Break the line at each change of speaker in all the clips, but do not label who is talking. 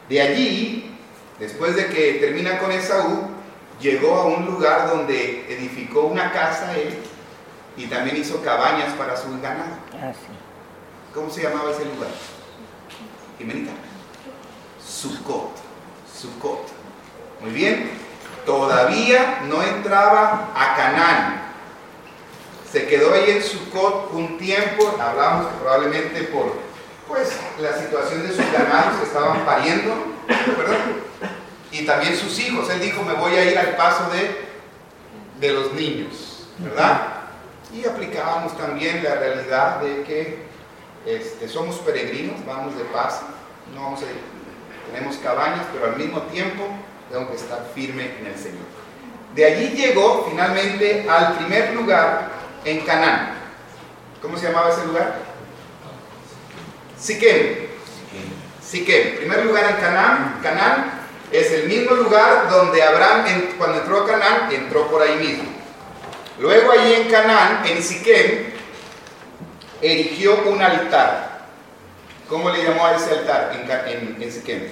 De allí, después de que termina con Esaú, llegó a un lugar donde edificó una casa él y también hizo cabañas para su ganado. ¿Cómo se llamaba ese lugar? Jimenita. Sucot. Muy bien. Todavía no entraba a Canaán. Se quedó ahí en Sucot un tiempo. Hablamos que probablemente por la situación de sus ganados que estaban pariendo, ¿verdad? Y también sus hijos. Él dijo, me voy a ir al paso de los niños, ¿verdad? Y aplicábamos también la realidad de que somos peregrinos, vamos de paso, no vamos a ir, tenemos cabañas, pero al mismo tiempo tengo que estar firme en el Señor. De allí llegó finalmente al primer lugar en Canaán. ¿Cómo se llamaba ese lugar? Siquem. Primer lugar en Canaán. Canaán es el mismo lugar donde Abraham, cuando entró a Canaán, entró por ahí mismo. Luego allí en Canaán, en Siquem, erigió un altar. ¿Cómo le llamó a ese altar en Siquem?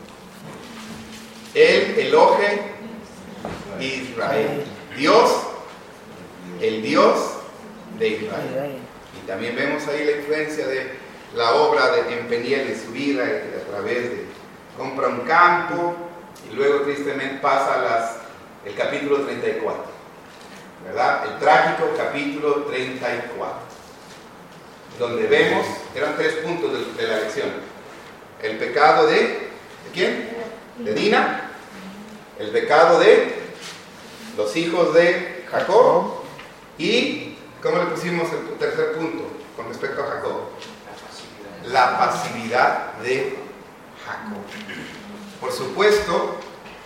El Elohe Israel. Dios, el Dios de Israel. Y también vemos ahí la influencia de la obra en Peniel de su vida, a través de compra un campo y luego tristemente pasa el capítulo 34, ¿verdad? El trágico capítulo 34, donde vemos, eran 3 puntos de la lección: el pecado ¿de quién? De Dina, el pecado de los hijos de Jacob y, ¿cómo le pusimos el tercer punto con respecto a Jacob? La pasividad de Jacob. Por supuesto,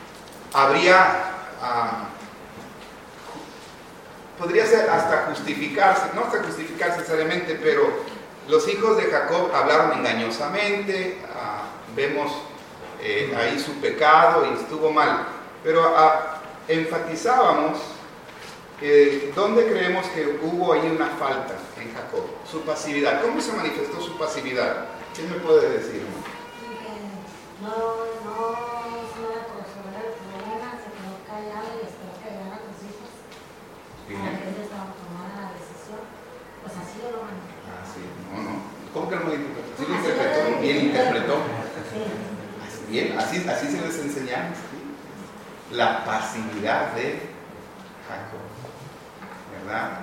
podría ser hasta justificarse, no hasta justificarse necesariamente, pero los hijos de Jacob hablaron engañosamente, vemos ahí su pecado y estuvo mal, pero enfatizábamos ¿dónde creemos que hubo ahí una falta en Jacob? Su pasividad. ¿Cómo se manifestó su pasividad? ¿Quién me puede decir?
No resolver el problema, se quedó callado y esperó que llegaran a sus hijos. Para que ellos tomaran la decisión. Pues así lo manifestó.
Sí. No. ¿Cómo que no lo interpretó? Sí lo interpretó, bien interpretó. Bien, así se les enseñamos. ¿Sí? La pasividad de Jacob. ¿Verdad?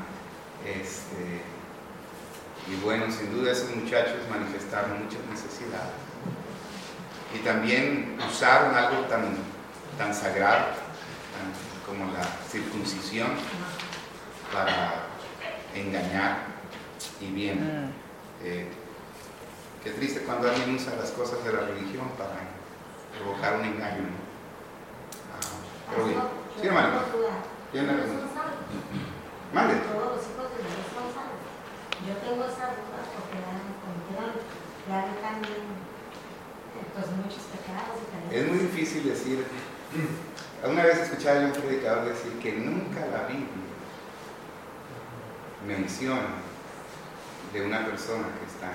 Y bueno, sin duda esos muchachos manifestaron muchas necesidades y también usaron algo tan sagrado como la circuncisión para engañar. Y bien, qué triste cuando alguien usa las cosas de la religión para provocar un engaño, ¿no? Pero bien, sí, hermano. ¿Quién es? Mande.
Todos los hijos de Dios son salvos. Yo tengo esa duda porque cometieron también muchos pecados y también.
Es muy difícil decir. Alguna vez escuchaba yo a un predicador decir que nunca la Biblia menciona de una persona que está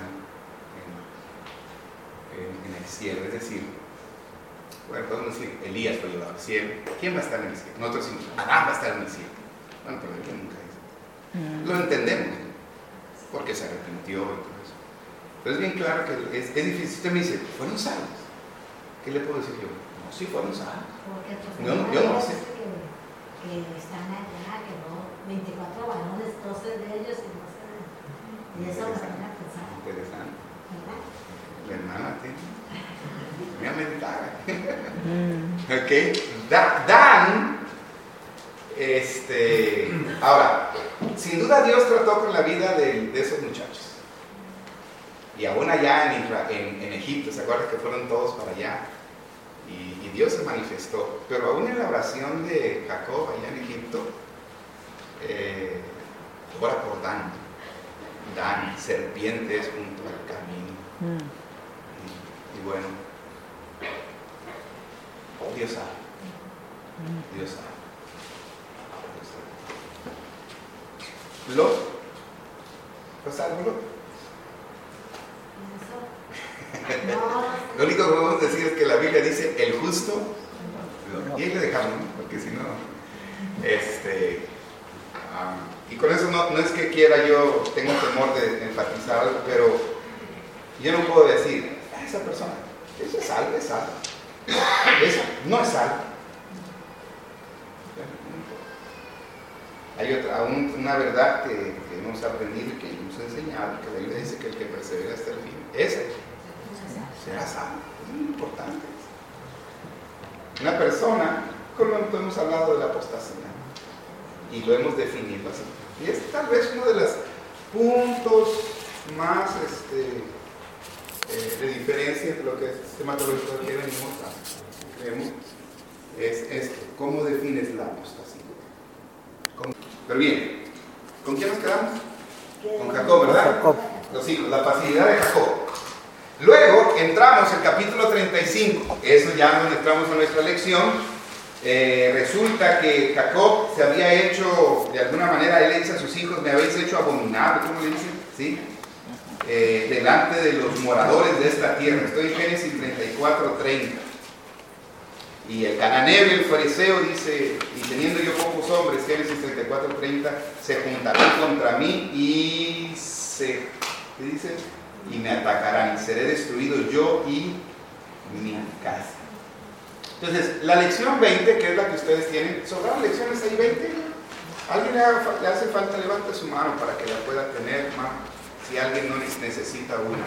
en el cielo. Es decir, bueno, podemos decir, Elías fue llevado al cielo. ¿Quién va a estar en el cielo? Nosotros decimos, Adán va a estar en el cielo. Bueno, pero él nunca dice. Lo entendemos, ¿no? Porque se arrepintió y todo eso. Pero es bien claro que es difícil. Usted me dice, ¿fueron salvos? ¿Qué le puedo decir yo? No, sí fueron salvos. Yo no sé.
Que están allá, que no, 24 varones, 12 de ellos y no sé. Y eso me pone a pensar.
Interesante.
¿Verdad?
La hermana tiene. Voy a meditar. Ok. Dan. Ahora, sin duda Dios trató con la vida de esos muchachos. Y aún allá en Egipto, ¿se acuerdan que fueron todos para allá? Y Dios se manifestó. Pero aún en la oración de Jacob allá en Egipto, ora por Dan. Dan, serpientes junto al camino. Y bueno, Dios sabe. Dios sabe. Lot, ¿fue salvo Lot? Lo único que podemos decir es que la Biblia dice el justo, y ahí le dejamos, ¿no? Porque si no, y con eso no es que quiera yo, tengo temor de enfatizar algo, pero yo no puedo decir, esa persona, esa es salva, es salva, esa no es salva. Hay una verdad que hemos aprendido y que hemos enseñado, que la Biblia dice que el que persevera hasta el fin, ese será salvo. Es muy importante. Una persona, como hemos hablado de la apostasía, y lo hemos definido así. Y es tal vez uno de los puntos más de diferencia entre lo que es sistematológico que venimos creemos, es esto. ¿Cómo defines la apostasía? Pero bien, ¿con quién nos quedamos? Con Jacob, ¿verdad? Los hijos, la facilidad de Jacob. Luego entramos en el capítulo 35. Eso ya nos entramos a nuestra lección. Resulta que Jacob se había hecho, de alguna manera, él le dice a sus hijos, me habéis hecho abominable, ¿cómo le dicen? ¿Sí? Delante de los moradores de esta tierra. Estoy en Génesis 34:30. Y el cananeo y el fariseo dice, y teniendo yo pocos hombres, Génesis 34:30, se juntarán contra mí y ¿qué dice? Y me atacarán, y seré destruido yo y mi casa. Entonces, la lección 20, que es la que ustedes tienen, ¿sobraron lecciones ahí 20? ¿Alguien le hace falta? Levante su mano para que la pueda tener, si alguien no necesita una.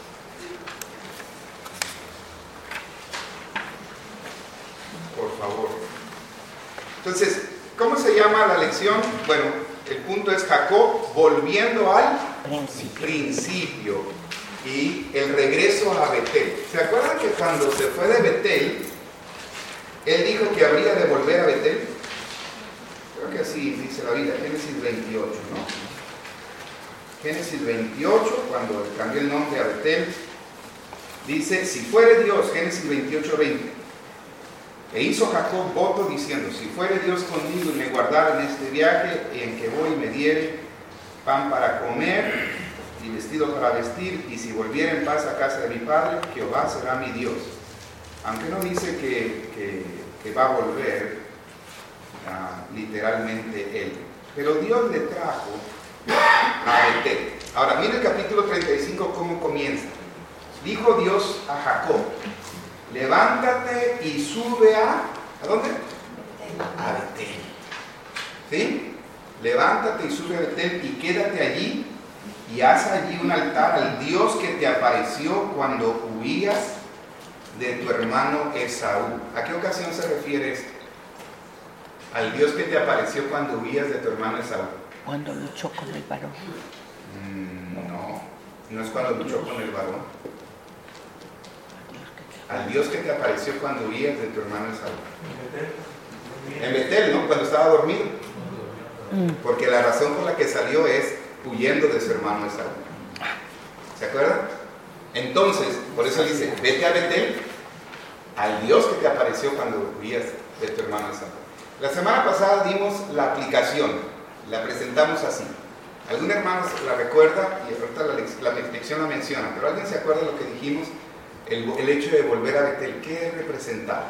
Por favor. Entonces, ¿cómo se llama la lección? Bueno, el punto es Jacob volviendo al principio y el regreso a Betel. ¿Se acuerdan que cuando se fue de Betel, él dijo que habría de volver a Betel? Creo que así dice la Biblia, Génesis 28, ¿no? Génesis 28, cuando cambió el nombre a Betel, dice, si fuere Dios, Génesis 28:20. E hizo Jacob voto diciendo, si fuere Dios conmigo y me guardara en este viaje en que voy y me diere pan para comer y vestido para vestir, y si volviera en paz a casa de mi padre, Jehová será mi Dios. Aunque no dice que va a volver literalmente él. Pero Dios le trajo a Betel. Ahora, mire el capítulo 35 cómo comienza. Dijo Dios a Jacob, levántate y sube ¿a dónde? A Betel. ¿Sí? Levántate y sube a Betel y quédate allí y haz allí un altar al Dios que te apareció cuando huías de tu hermano Esaú. ¿A qué ocasión se refiere esto? Al Dios que te apareció cuando huías de tu hermano Esaú.
Cuando luchó con el varón.
No es cuando luchó con el varón. Al Dios que te apareció cuando huías de tu hermano Esaú. En Betel, ¿no? Cuando estaba dormido. Porque la razón por la que salió es huyendo de su hermano Esaú. ¿Se acuerdan? Entonces, por eso dice, vete a Betel, al Dios que te apareció cuando huías de tu hermano Esaú. La semana pasada dimos la aplicación, la presentamos así. ¿Algún hermano la recuerda? Y ahorita la lección la menciona, pero ¿alguien se acuerda de lo que dijimos? El hecho de volver a Betel, ¿qué representaba?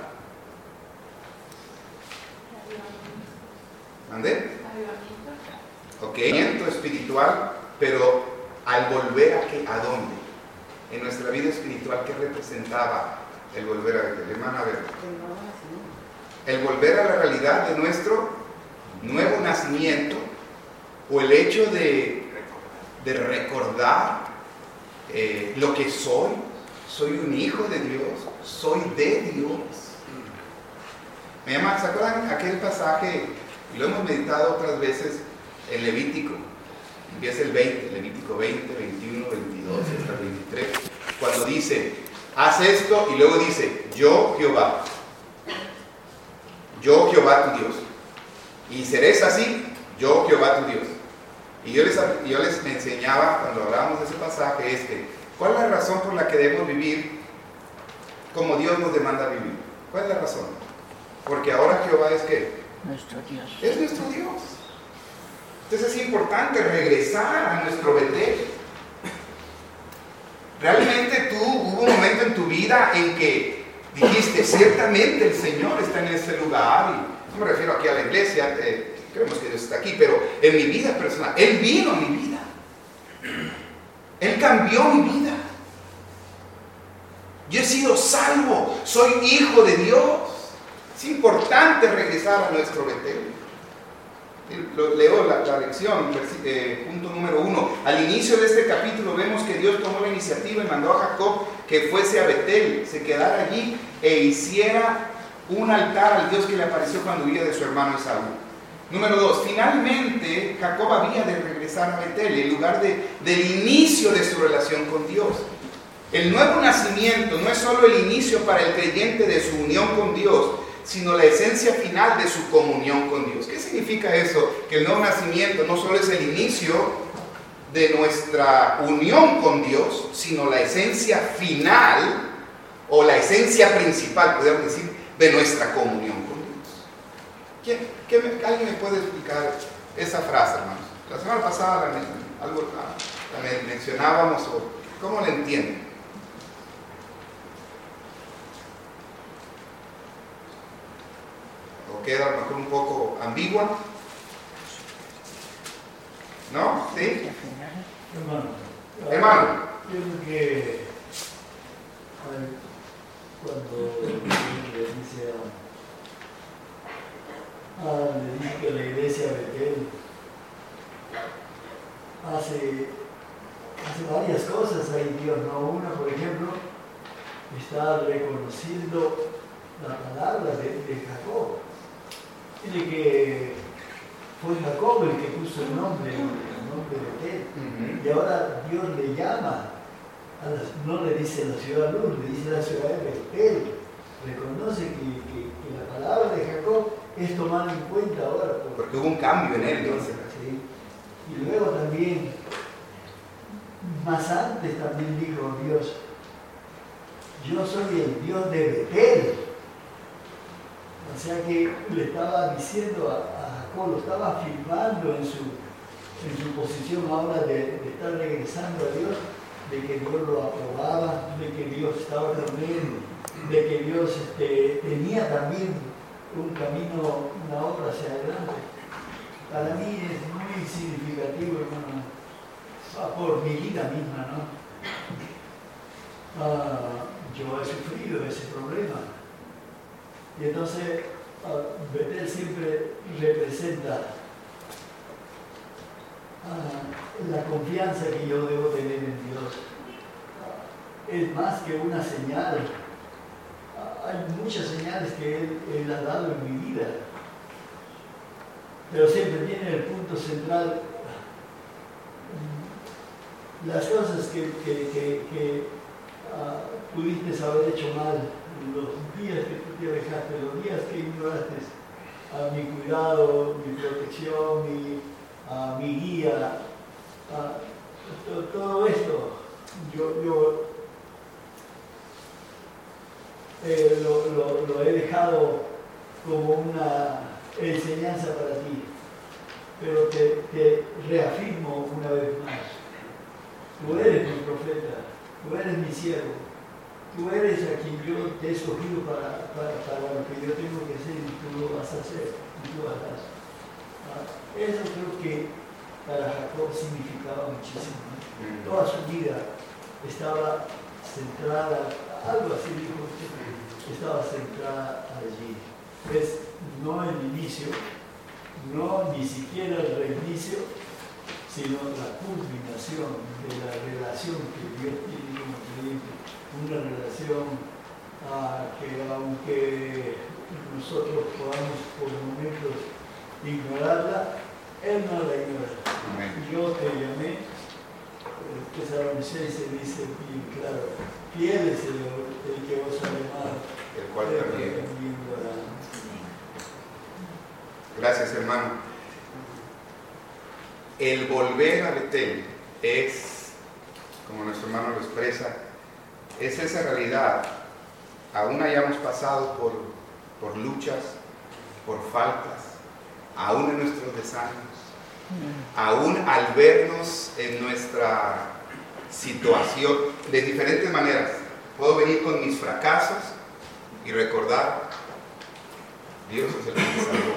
¿Mandé? Ok, movimiento espiritual, pero al volver a ¿qué? ¿A dónde? En nuestra vida espiritual, ¿qué representaba el volver a Betel? Hermana, a ver. El volver a la realidad de nuestro nuevo nacimiento, o el hecho de recordar lo que soy. Soy un hijo de Dios, soy de Dios. Me llama, ¿se acuerdan aquel pasaje? Y lo hemos meditado otras veces en Levítico. Empieza el 20, Levítico 20, 21, 22, hasta el 23. Cuando dice, haz esto, y luego dice, yo Jehová tu Dios. Y seréis así, yo Jehová tu Dios. Y yo les enseñaba, cuando hablábamos de ese pasaje, ¿cuál es la razón por la que debemos vivir como Dios nos demanda vivir? ¿Cuál es la razón? Porque ahora Jehová es ¿qué?
Nuestro Dios.
Es nuestro Dios. Entonces es importante regresar a nuestro Betel. Realmente hubo un vida en que dijiste, ciertamente el Señor está en este lugar? Y no me refiero aquí a la iglesia, creemos que Dios está aquí, pero en mi vida personal, Él vino a mi vida. Él cambió mi vida. Yo he sido salvo, soy hijo de Dios. Es importante regresar a nuestro Betel. Leo la lección, punto número 1. Al inicio de este capítulo vemos que Dios tomó la iniciativa y mandó a Jacob que fuese a Betel, se quedara allí e hiciera un altar al Dios que le apareció cuando huía de su hermano Esaú. Número 2, finalmente Jacob había de regresar a Betel, el lugar del inicio de su relación con Dios. El nuevo nacimiento no es solo el inicio para el creyente de su unión con Dios, sino la esencia final de su comunión con Dios. ¿Qué significa eso? Que el nuevo nacimiento no solo es el inicio de nuestra unión con Dios, sino la esencia final o la esencia principal, podemos decir, de nuestra comunión con Dios. ¿Alguien me puede explicar esa frase, hermanos? La semana pasada la mencionábamos, ¿cómo la entienden? ¿O queda a lo mejor un poco ambigua? ¿No? ¿Sí? Hermano.
Yo creo que cuando le dice a la iglesia Betel, hace varias cosas ahí Dios, ¿no? Una, por ejemplo, está reconociendo la palabra de Jacob. Dice que fue Jacob el que puso el nombre Betel. Y ahora Dios le llama, no le dice la ciudad Luz, le dice la ciudad de Betel. Reconoce que la palabra de Jacob es tomada en cuenta ahora.
Porque hubo un cambio en él, entonces.
Sí. Y luego también, más antes también dijo Dios, yo soy el Dios de Betel. O sea que le estaba diciendo a Jacob, lo estaba afirmando en su posición ahora de estar regresando a Dios, de que Dios lo aprobaba, de que Dios estaba con él, de que Dios tenía también un camino, una obra hacia adelante. Para mí es muy significativo, hermano, por mi vida misma, ¿no? Yo he sufrido ese problema. Y entonces, Betel siempre representa la confianza que yo debo tener en Dios. Es más que una señal. Hay muchas señales que Él ha dado en mi vida. Pero siempre tiene el punto central las cosas que pudiste haber hecho mal, los días que tú te alejaste, los días que ignoraste a mi cuidado, mi protección, mi guía, todo esto, yo lo he dejado como una enseñanza para ti, pero te reafirmo una vez más, tú eres mi profeta, tú eres mi siervo, tú eres a quien yo te he escogido para lo que yo tengo que hacer y tú lo vas a hacer, y tú lo harás. Eso creo que para Jacob significaba muchísimo, ¿no? Toda su vida estaba centrada, algo así dijo usted, estaba centrada allí. Es no el inicio, no ni siquiera el reinicio, sino la culminación de la relación que Dios tiene con el creyente. Una relación que aunque nosotros podamos por momentos ignorarla, Él no la ignora. Yo te llamé, Tesalonicenses dice bien claro, fiel es el que os ha llamado,
el cual también. Gracias, hermano. El volver a Betel es, como nuestro hermano lo expresa, es esa realidad. Aún hayamos pasado por luchas, por faltas, aún en nuestros desánimos, aún al vernos en nuestra situación de diferentes maneras, Puedo venir con mis fracasos y recordar, Dios es el que me salvó.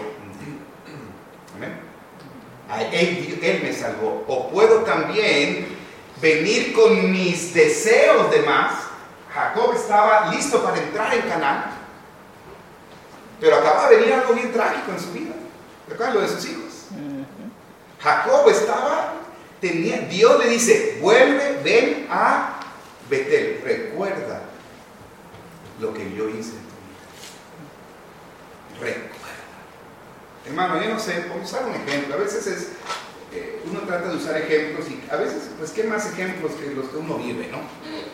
Amén. Él me salvó. O puedo también venir con mis deseos de más. Jacob estaba listo para entrar en Canaán, pero acaba de venir algo bien trágico en su vida. ¿Recuerdan lo de sus hijos? Jacob Dios le dice, ven a Betel, recuerda lo que yo hice en tu vida. Recuerda. Hermano, yo no sé, por usar un ejemplo, a veces uno trata de usar ejemplos y a veces, pues, ¿qué más ejemplos que los que uno vive, no?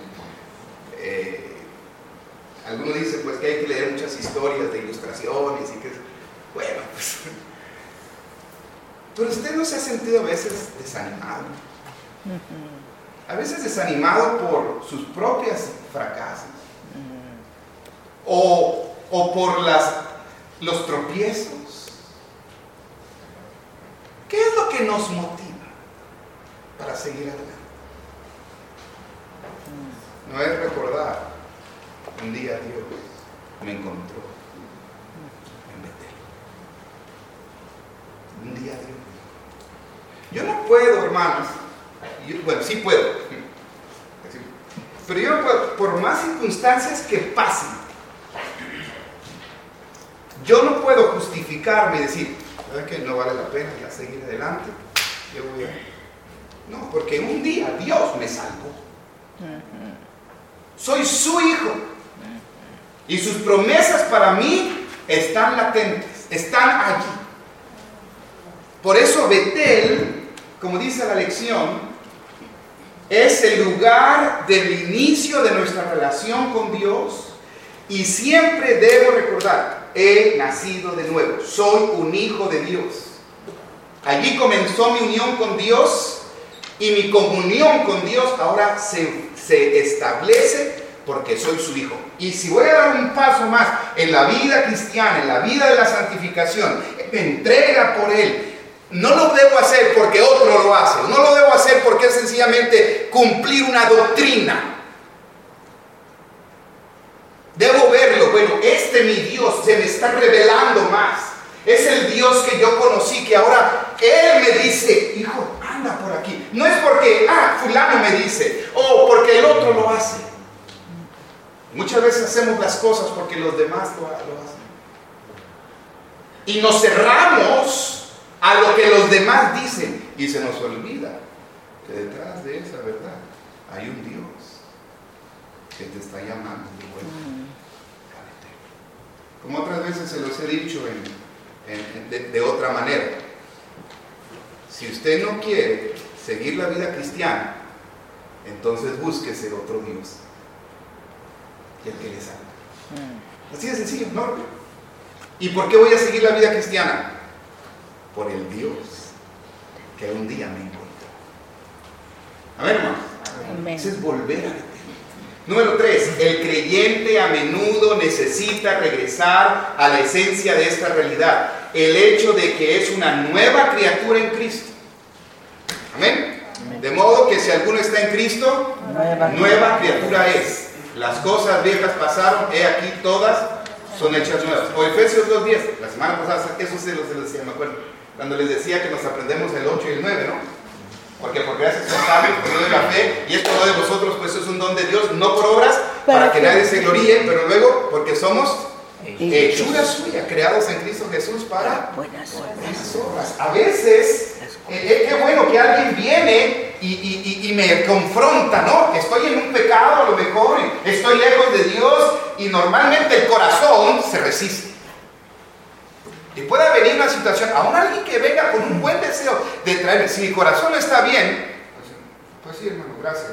Algunos dicen, pues, que hay que leer muchas historias de ilustraciones y que, bueno, pues... Pero usted no se ha sentido a veces desanimado. A veces desanimado por sus propias fracasos. O por los tropiezos. ¿Qué es lo que nos motiva para seguir adelante? No es recordar, un día Dios me encontró en Betel. Un día Dios. Yo no puedo, hermanos, bueno, sí puedo, pero yo no puedo, por más circunstancias que pasen, yo no puedo justificarme y decir, ¿sabes qué? No vale la pena ya seguir adelante, yo voy a... No, porque un día Dios me salvó. Soy su hijo y sus promesas para mí están latentes, están allí. Por eso Betel, como dice la lección, es el lugar del inicio de nuestra relación con Dios y siempre debo recordar, he nacido de nuevo, soy un hijo de Dios. Allí comenzó mi unión con Dios y mi comunión con Dios ahora se establece porque soy su hijo. Y si voy a dar un paso más en la vida cristiana, en la vida de la santificación, me entrega por Él. No lo debo hacer porque otro lo hace. No lo debo hacer porque es sencillamente cumplir una doctrina. Debo verlo. Bueno, mi Dios se me está revelando más. Es el Dios que yo conocí, que ahora Él me dice, hijo, anda por aquí. No es porque, fulano me dice, o porque el otro lo hace. Muchas veces hacemos las cosas porque los demás lo hacen. Y nos cerramos a lo que los demás dicen y se nos olvida que detrás de esa verdad hay un Dios que te está llamando de vuelta. Como otras veces se los he dicho de otra manera, si usted no quiere seguir la vida cristiana, entonces búsquese otro Dios y el que le salve. Así de sencillo, ¿no? ¿Y por qué voy a seguir la vida cristiana? Por el Dios que un día me encontró. Amén, hermanos. Eso es volver a Betel. Número 3, el creyente a menudo necesita regresar a la esencia de esta realidad, el hecho de que es una nueva criatura en Cristo. Amén. De modo que si alguno está en Cristo, nueva criatura es. Las cosas viejas pasaron, he aquí todas son hechas nuevas. O Efesios 2:10, la semana pasada, eso se los decía, me acuerdo, cuando les decía que nos aprendemos el 8 y el 9, ¿no? Porque por gracia son sabios, por medio de la fe, y esto no de vosotros, pues es un don de Dios, no por obras, para que nadie se gloríe, pero luego, porque somos hechura suya, creados en Cristo Jesús para buenas obras. A veces, qué bueno que alguien viene y me confronta, ¿no? Estoy en un pecado, a lo mejor, estoy lejos de Dios, y normalmente el corazón se resiste. Y puede venir una situación, aún alguien que venga con un buen deseo de traerme, si mi corazón no está bien, pues sí, hermano, gracias.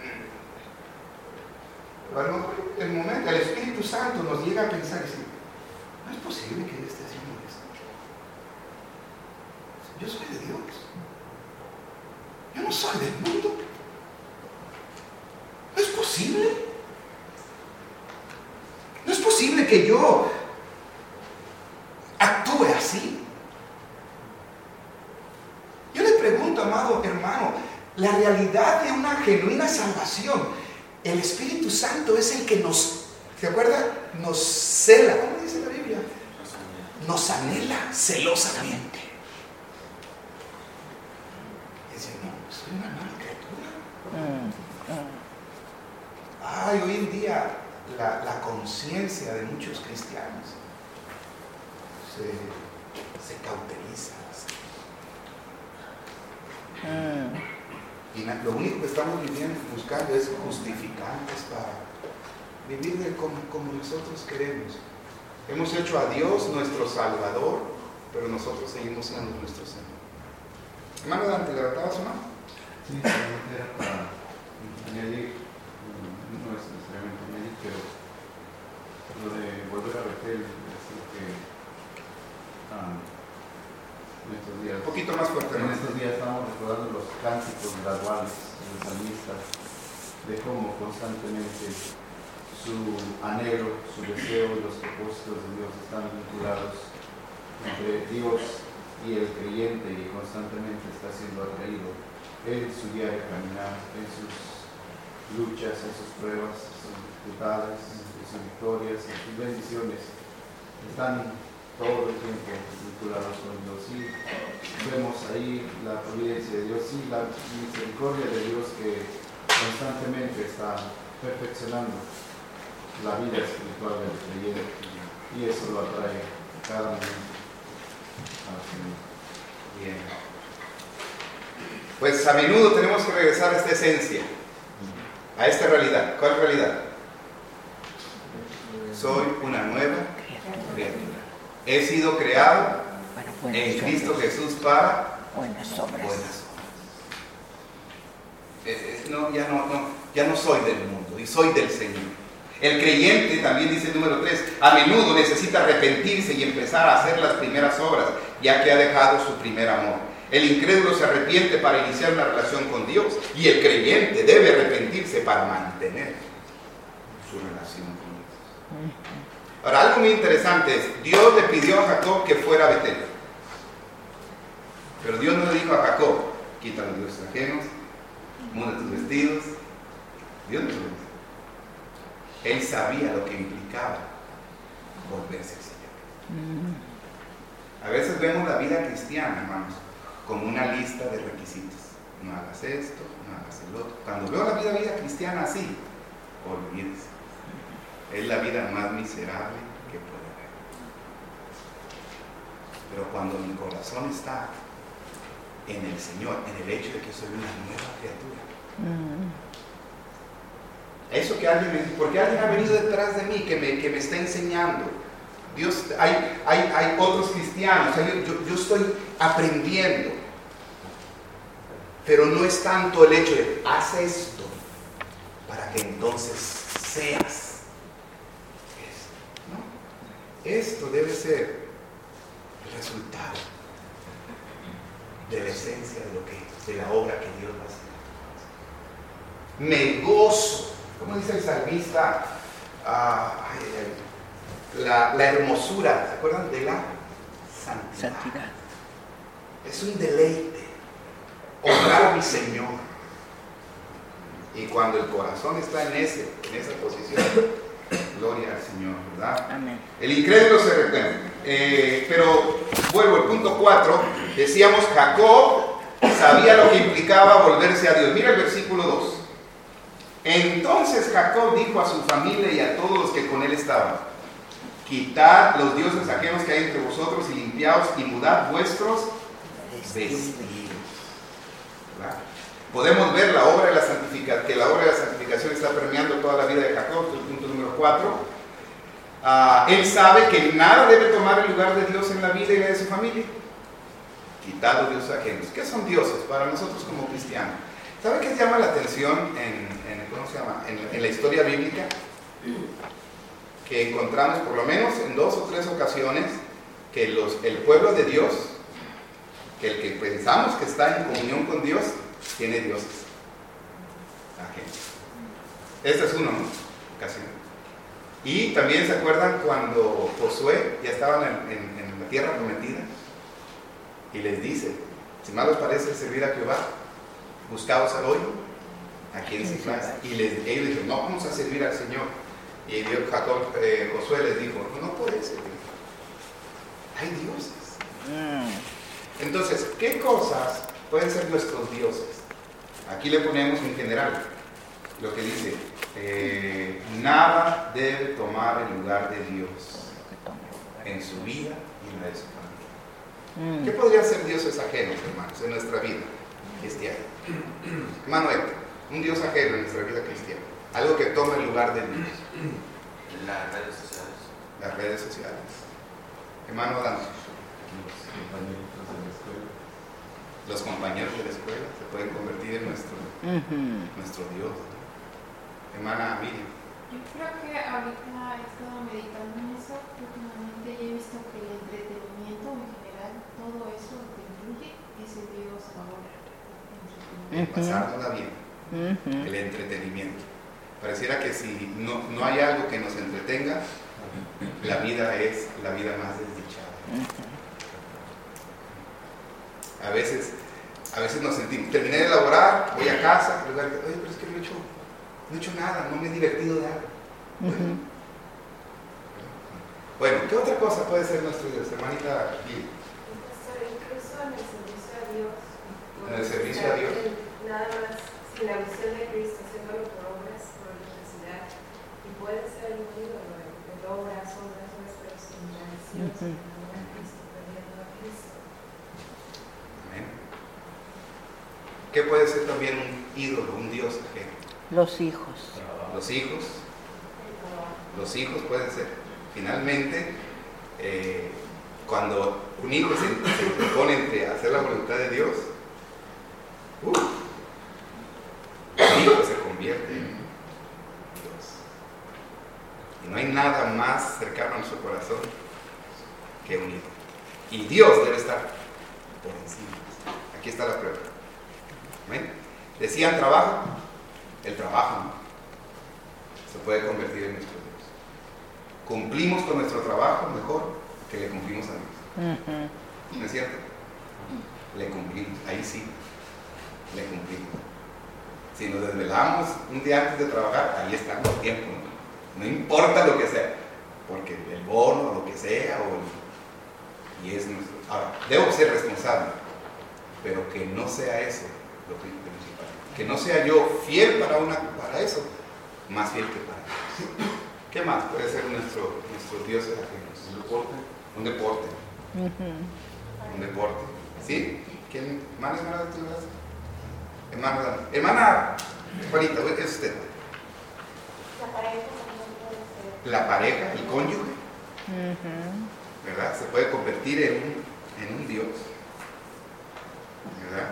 Pero a lo mejor el momento, el Espíritu Santo nos llega a pensar y decir, no es posible que yo esté haciendo esto. Yo soy de Dios. Yo no soy del mundo. No es posible. No es posible que yo actúe así. Yo le pregunto, amado hermano, la realidad de una genuina salvación el Espíritu Santo es el que nos, ¿se acuerda? Nos cela, ¿cómo dice la Biblia? Nos anhela celosamente. Dice, no, soy una nueva criatura. Ay, hoy en día la conciencia de muchos cristianos se cauteriza. Y lo único que estamos buscando es justificantes para vivir como nosotros queremos. Hemos hecho a Dios nuestro Salvador, pero nosotros seguimos siendo nuestro Señor. Hermano Dante, ¿levantaba su mano?
Sí, solamente era para añadir, no es necesariamente añadir, pero lo de volver a Betel, es lo que en estos días,
Un poquito más fuerte.
en estos días estamos recordando los cánticos graduales de los salmistas, de cómo constantemente su anhelo, su deseo y los propósitos de Dios están vinculados entre Dios y el creyente, y constantemente está siendo atraído en su diario caminar, en sus luchas, en sus pruebas, en sus dificultades, en sus victorias, en sus bendiciones. Están todo el tiempo vinculados con Dios, y vemos ahí la providencia de Dios y la misericordia de Dios que constantemente está perfeccionando la vida espiritual del creyente, y eso lo atrae cada momento al Señor.
Bien. Pues a menudo tenemos que regresar a esta esencia, a esta realidad. ¿Cuál realidad? Soy una nueva criatura. He sido creado en Cristo Jesús para
buenas obras.
Ya no soy del mundo, y soy del Señor. El creyente, también dice el número 3, a menudo necesita arrepentirse y empezar a hacer las primeras obras, ya que ha dejado su primer amor. El incrédulo se arrepiente para iniciar una relación con Dios, y el creyente debe arrepentirse para mantener su relación con Dios. Ahora, algo muy interesante es, Dios le pidió a Jacob que fuera a Betel. Pero Dios no le dijo a Jacob, quita los dioses ajenos, muda tus vestidos. Dios no lo dijo. Él sabía lo que implicaba volverse al Señor. A veces vemos la vida cristiana, hermanos, como una lista de requisitos. No hagas esto, no hagas el otro. Cuando veo la vida cristiana así, olvídese. Es la vida más miserable que puede haber. Pero cuando mi corazón está en el Señor, en el hecho de que soy una nueva criatura, eso que alguien me dice, porque alguien ha venido detrás de mí que me está enseñando. Dios, hay otros cristianos, yo estoy aprendiendo. Pero no es tanto el hecho de, haz esto para que entonces seas. ¿No? Esto debe ser el resultado de la esencia de la obra que Dios va a hacer. Me gozo. ¿Cómo dice el salmista? La hermosura, ¿se acuerdan? De la santidad. Es un deleite honrar a mi Señor. Y cuando el corazón está en esa posición, gloria al Señor, ¿verdad?
Amén.
El incrédulo se arrepiente. Pero vuelvo al punto 4. Decíamos, Jacob sabía lo que implicaba volverse a Dios. Mira el versículo 2. Entonces Jacob dijo a su familia y a todos los que con él estaban: quitad los dioses ajenos que hay entre vosotros y limpiaos y mudad vuestros vestidos. ¿Verdad? Podemos ver la obra de la santificación, que la obra de la santificación está permeando toda la vida de Jacob. El punto número 4. Él sabe que nada debe tomar el lugar de Dios en la vida y la de su familia. Quitad los dioses ajenos. ¿Qué son dioses para nosotros como cristianos? ¿Sabe qué llama la atención en la historia bíblica? Que encontramos por lo menos en 2 o 3 ocasiones que el pueblo de Dios, que el que pensamos que está en comunión con Dios, tiene dioses ajenos. Esta es una ocasión. Y también se acuerdan cuando Josué ya estaban en la tierra prometida y les dice: si más os parece servir a Jehová, buscaos al hoyo aquí en Siclas. Y ellos dijeron, no vamos a servir al Señor. Y Dios, Josué les dijo, no puede servir. Hay dioses. Entonces, ¿qué cosas pueden ser nuestros dioses? Aquí le ponemos en general lo que dice, nada debe tomar el lugar de Dios en su vida y en la de su familia. ¿Qué podrían ser dioses ajenos, hermanos, en nuestra vida cristiana? Hermano Héctor, un dios ajeno en nuestra vida cristiana. Algo que tome el lugar de Dios.
Las redes sociales.
Las redes sociales. Hermano Dan. Los compañeros de la escuela se pueden convertir en nuestro Dios. Hermana Miriam.
Yo creo que ahorita he estado meditando en eso últimamente y he visto que el entretenimiento en general, todo eso lo que incluye es el Dios ahora.
El pasárnosla bien, el entretenimiento. Pareciera que si no hay algo que nos entretenga, la vida es la vida más desdichada. A veces nos sentimos, terminé de elaborar, voy a casa, oye, pero es que no he hecho nada, no me he divertido de algo. Bueno, ¿qué otra cosa puede ser nuestro Dios, hermanita?
Incluso en el servicio a Dios.
En el servicio a Dios.
Nada más, sin la visión de Cristo, haciéndolo por obras, por necesidad. Y puede ser un ídolo de obras, pero sin la visión, sin el amor a Cristo, perdiendo a Cristo.
Amén. ¿Qué puede ser también un ídolo, un Dios ajeno?
Los hijos.
Los hijos. Los hijos pueden ser. Finalmente, cuando un hijo se propone entre hacer la voluntad de Dios, el hijo se convierte en Dios. Y no hay nada más cercano a nuestro corazón que un hijo. Y Dios debe estar por encima. Aquí está la prueba. ¿Ven? Decían trabajo. El trabajo, ¿no? Se puede convertir en nuestro Dios. Cumplimos con nuestro trabajo mejor que le cumplimos a Dios. ¿No es cierto? Le cumplimos, ahí sí, le cumplimos. Si nos desvelamos un día antes de trabajar, ahí está el tiempo, ¿no? No importa lo que sea, porque el bono, lo que sea, y es nuestro. Ahora, debo ser responsable, pero que no sea eso lo principal. Que no sea yo fiel para eso, más fiel que para Dios. ¿Qué más puede ser nuestros dioses ajenos? ¿Un deporte? Un deporte. Un deporte. ¿Sí? ¿Quién? ¿Hermana? Hermana Juanita, es usted.
La pareja también puede ser.
La pareja, el cónyuge. ¿Verdad? Se puede convertir en un Dios. ¿Verdad?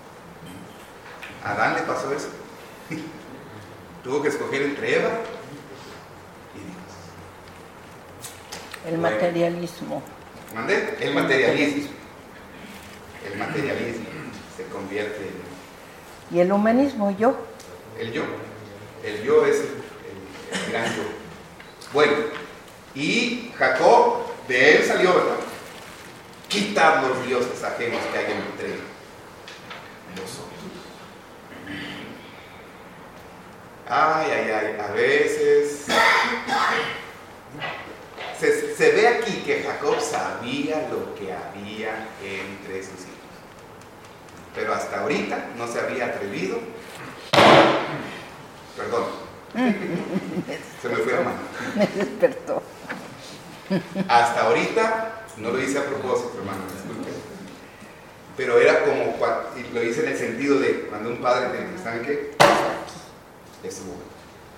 A Adán le pasó eso. Tuvo que escoger entre Eva y Dios.
El materialismo.
¿Mandé? El materialismo. El materialismo se convierte en...
Y el humanismo, yo.
El yo. El yo es el gran yo. Bueno, y Jacob, de él salió, ¿verdad? Quitar los dioses ajenos que hay entre nosotros. Ay, a veces se ve aquí que Jacob sabía lo que había entre sus hijos, pero hasta ahorita no se había atrevido. Perdón, se me fue la mano.
Me despertó.
Hasta ahorita no lo hice a propósito, hermano, disculpen. Pero era como, y lo hice en el sentido de cuando un padre te dice, ¿saben qué? Es su momento.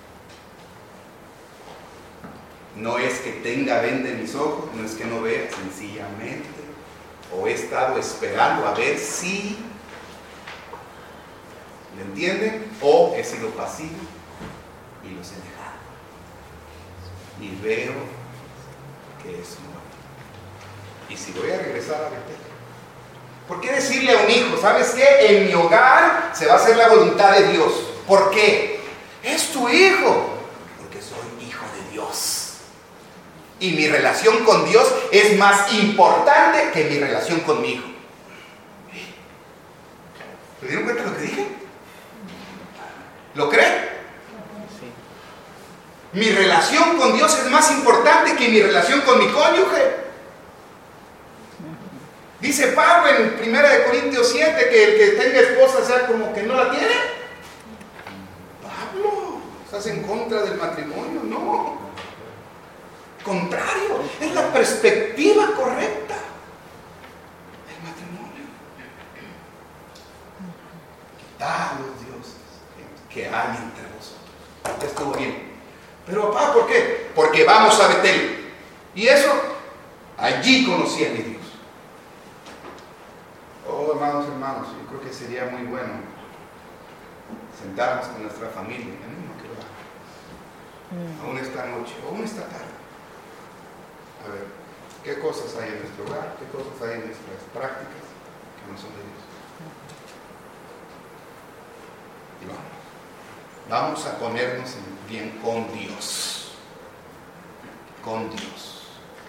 No es que tenga venda en mis ojos, no es que no vea, sencillamente, o he estado esperando a ver si, ¿me entienden? O he sido pasivo y los he dejado. Y veo que es nuevo. Y si voy a regresar a Betel, ¿por qué decirle a un hijo, ¿sabes qué? En mi hogar se va a hacer la voluntad de Dios. ¿Por qué? Es tu hijo. Porque soy hijo de Dios. Y mi relación con Dios es más importante que mi relación con mi hijo. ¿Se dieron cuenta de lo que dije? ¿Lo cree? Mi relación con Dios es más importante que mi relación con mi cónyuge. Dice Pablo en 1 Corintios 7 que el que tenga esposa sea como que no la tiene. Pablo, ¿estás en contra del matrimonio? No. Contrario, es la perspectiva correcta del matrimonio. Quitad los dioses que hay entre vosotros. Ya estuvo bien. Pero papá, ¿por qué? Porque vamos a Betel. Y eso, allí conocí a mi Dios. Oh, hermanos, yo creo que sería muy bueno sentarnos con nuestra familia, aún esta noche, o aún esta tarde. A ver, ¿qué cosas hay en nuestro hogar? ¿Qué cosas hay en nuestras prácticas que no son de Dios? Y vamos a ponernos bien con Dios. Con Dios.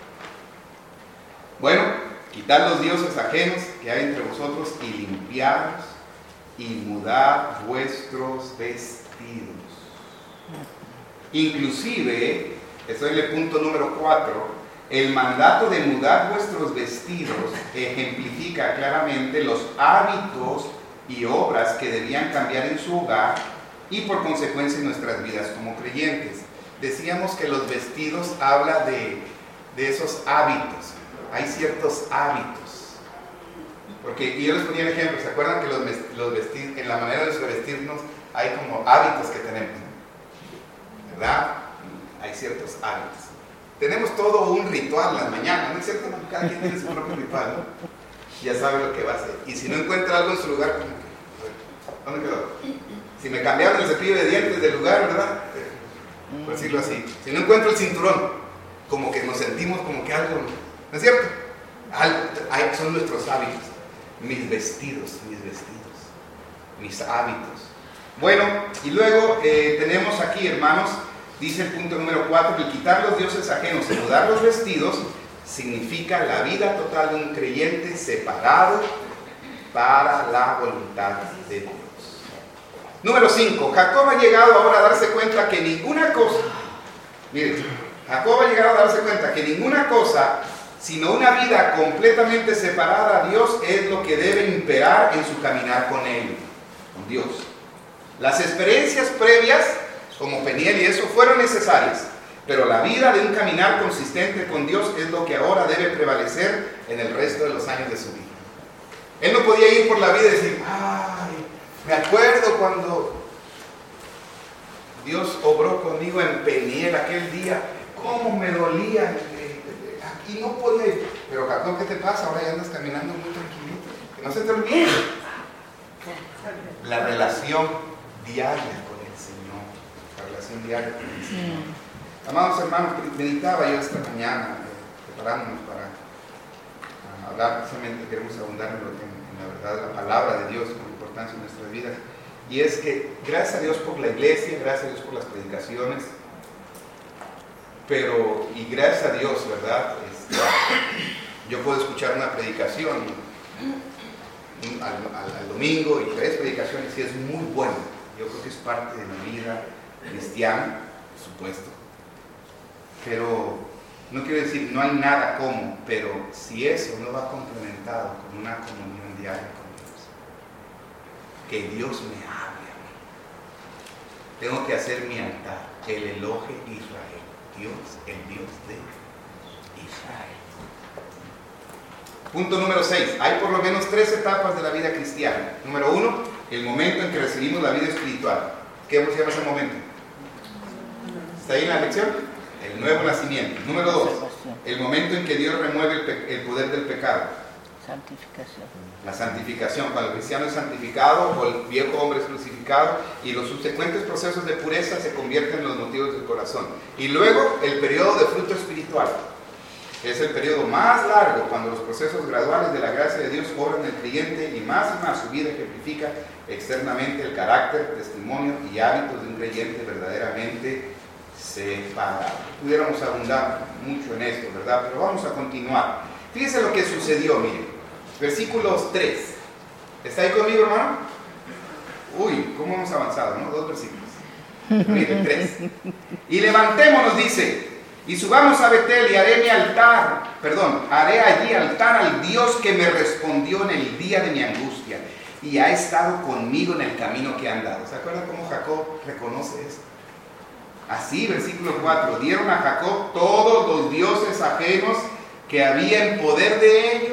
Bueno, quitad los dioses ajenos que hay entre vosotros y limpiados y mudad vuestros vestidos. Inclusive, estoy en el punto número 4, el mandato de mudar vuestros vestidos ejemplifica claramente los hábitos y obras que debían cambiar en su hogar y por consecuencia en nuestras vidas como creyentes. Decíamos que los vestidos habla de esos hábitos. Hay ciertos hábitos. Porque yo les ponía el ejemplo, ¿se acuerdan que los vestidos, en la manera de vestirnos hay como hábitos que tenemos? ¿Verdad? Hay ciertos hábitos. Tenemos todo un ritual en las mañanas, ¿no es cierto? Cada quien tiene su propio ritual, ¿no? Ya sabe lo que va a hacer. Y si no encuentra algo en su lugar, como que, ¿dónde quedó? Si me cambiaron el cepillo de dientes del lugar, ¿verdad? Por decirlo así. Si no encuentro el cinturón, como que nos sentimos como que algo, ¿no es cierto? Son nuestros hábitos. Mis vestidos, mis hábitos. Bueno, y luego tenemos aquí, hermanos, dice el punto número 4, el quitar los dioses ajenos y mudar los vestidos significa la vida total de un creyente separado para la voluntad de Dios. Número 5, Jacob ha llegado ahora a darse cuenta que ninguna cosa, miren, Jacob ha llegado a darse cuenta que ninguna cosa, sino una vida completamente separada a Dios es lo que debe imperar en su caminar con Él, con Dios. Las experiencias previas, como Peniel y eso, fueron necesarias, pero la vida de un caminar consistente con Dios es lo que ahora debe prevalecer en el resto de los años de su vida. Él no podía ir por la vida y decir, ay, me acuerdo cuando Dios obró conmigo en Peniel aquel día, cómo me dolía, aquí no podía ir. Pero Jacob, ¿qué te pasa? Ahora ya andas caminando muy tranquilito, que no se te olvide la relación diaria con el Señor, la relación diaria con el Señor. Amados hermanos, meditaba yo esta mañana, preparándonos para hablar, precisamente queremos abundar en la verdad, la palabra de Dios, con importancia en nuestras vidas. Y es que gracias a Dios por la iglesia, gracias a Dios por las predicaciones, y gracias a Dios, ¿verdad? Yo puedo escuchar una predicación al domingo y 3 predicaciones y es muy bueno. Yo creo que es parte de mi vida cristiana, por supuesto. Pero no quiero decir no hay nada como, pero si eso no va complementado con una comunión diaria con Dios, que Dios me hable a mí. Tengo que hacer mi altar, el Elohe Israel, Dios, el Dios de Israel. Punto número 6. Hay por lo menos 3 etapas de la vida cristiana. Número 1, el momento en que recibimos la vida espiritual. ¿Qué se llama ese momento? ¿Está ahí en la lección? El nuevo nacimiento. Número 2, el momento en que Dios remueve el poder del pecado.
Santificación.
La santificación, cuando el cristiano es santificado o el viejo hombre es crucificado y los subsecuentes procesos de pureza se convierten en los motivos del corazón. Y luego el periodo de fruto espiritual. Es el periodo más largo cuando los procesos graduales de la gracia de Dios obran en el creyente y más su vida ejemplifica externamente el carácter, testimonio y hábitos de un creyente verdaderamente separado. Pudiéramos abundar mucho en esto, ¿verdad? Pero vamos a continuar. Fíjense lo que sucedió, miren. Versículos 3. ¿Está ahí conmigo, hermano? Uy, ¿cómo hemos avanzado? ¿No? 2 versículos. Mire, 3. Y levantémonos, dice, y subamos a Betel y haré allí altar al Dios que me respondió en el día de mi angustia y ha estado conmigo en el camino que he andado. ¿Se acuerdan cómo Jacob reconoce esto? Así, versículo 4, dieron a Jacob todos los dioses ajenos que había en poder de ellos.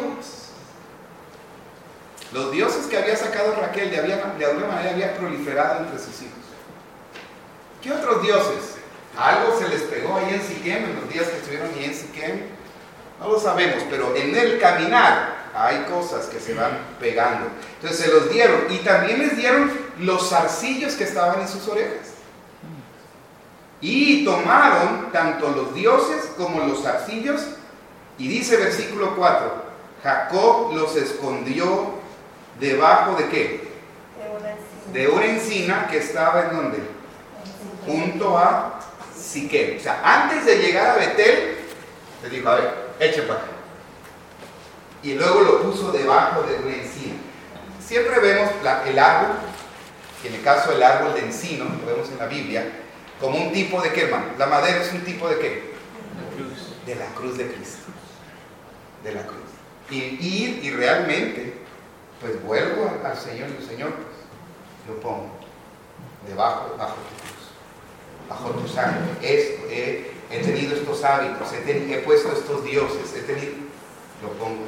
Los dioses que había sacado Raquel de alguna manera había proliferado entre sus hijos. ¿Qué otros dioses? Algo se les pegó ahí en Siquem, en los días que estuvieron ahí en Siquem. No lo sabemos, pero en el caminar hay cosas que se van pegando. Entonces se los dieron y también les dieron los zarcillos que estaban en sus orejas. Y tomaron tanto los dioses como los zarcillos. Y dice versículo 4, Jacob los escondió debajo de ¿qué? De una encina que estaba en donde? Junto a Siquem. O sea, antes de llegar a Betel, le dijo, a ver, eche para acá. Y luego lo puso debajo de una encina. Siempre vemos el árbol, y en el caso del árbol de encino, lo vemos en la Biblia, como un tipo de ¿qué, hermano? La madera es un tipo de ¿qué? De la cruz de Cristo. De la cruz. Y realmente, pues vuelvo al Señor y el Señor, pues, lo pongo bajo tu cruz, bajo tu sangre. He tenido estos hábitos, he puesto estos dioses, lo pongo.